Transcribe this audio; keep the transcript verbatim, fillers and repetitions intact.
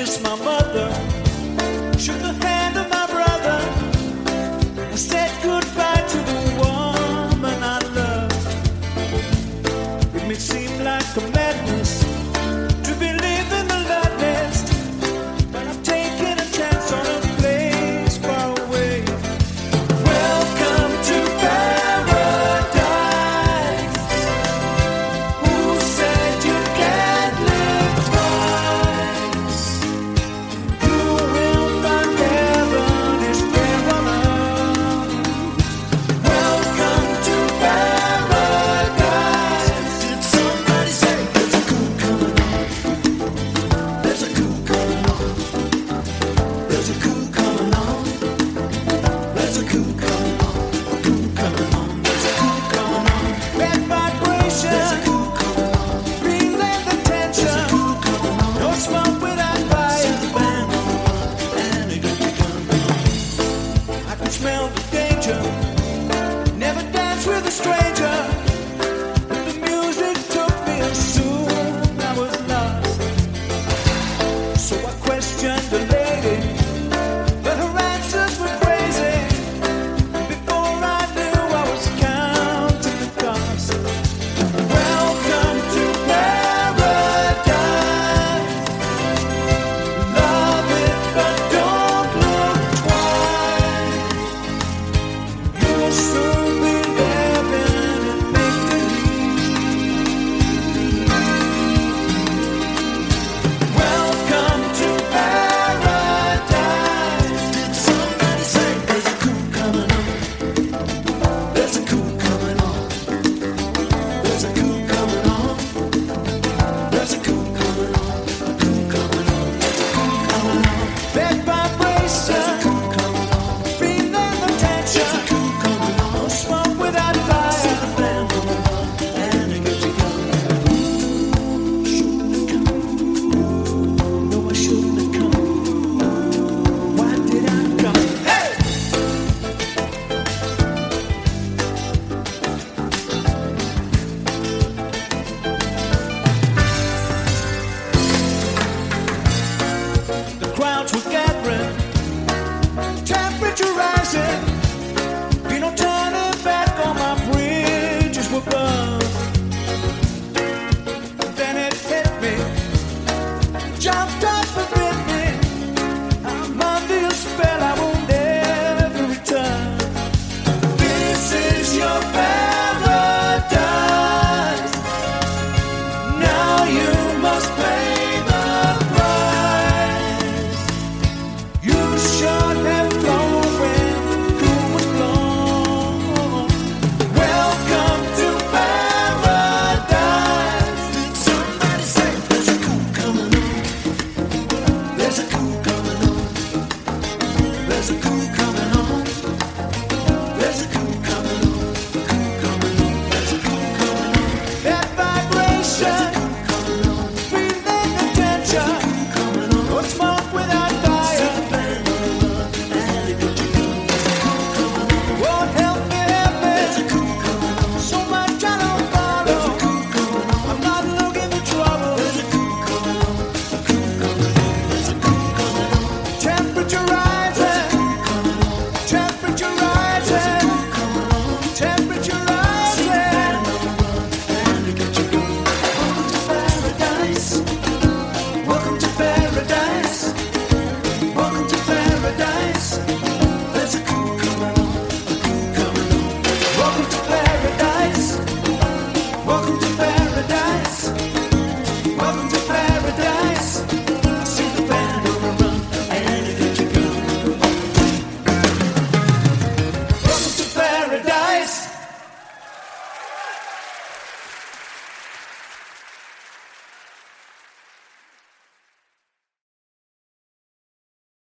kissed my mother, shook the hand of my brother. I said goodbye to the woman I love. It may seem like a madness to believe in the love nest, but I'm taking a chance on a place far away. Welcome to paradise. Who said you can't live twice? You will find heaven is there on earth. Welcome to paradise. Did somebody say there's a coup coming on? There's a coup coming on. There's a coup coming on. There's a coup coming on. A coup coming on. There's a coup coming on. Bad vibration. There's a coup coming on. Relay the tension. There's a coup coming on. No smoke without fire. See the band on the run, and it got begun. I could smell the danger. Never dance with a stranger. But the music took me, and soon I was lost. So I questioned the lady.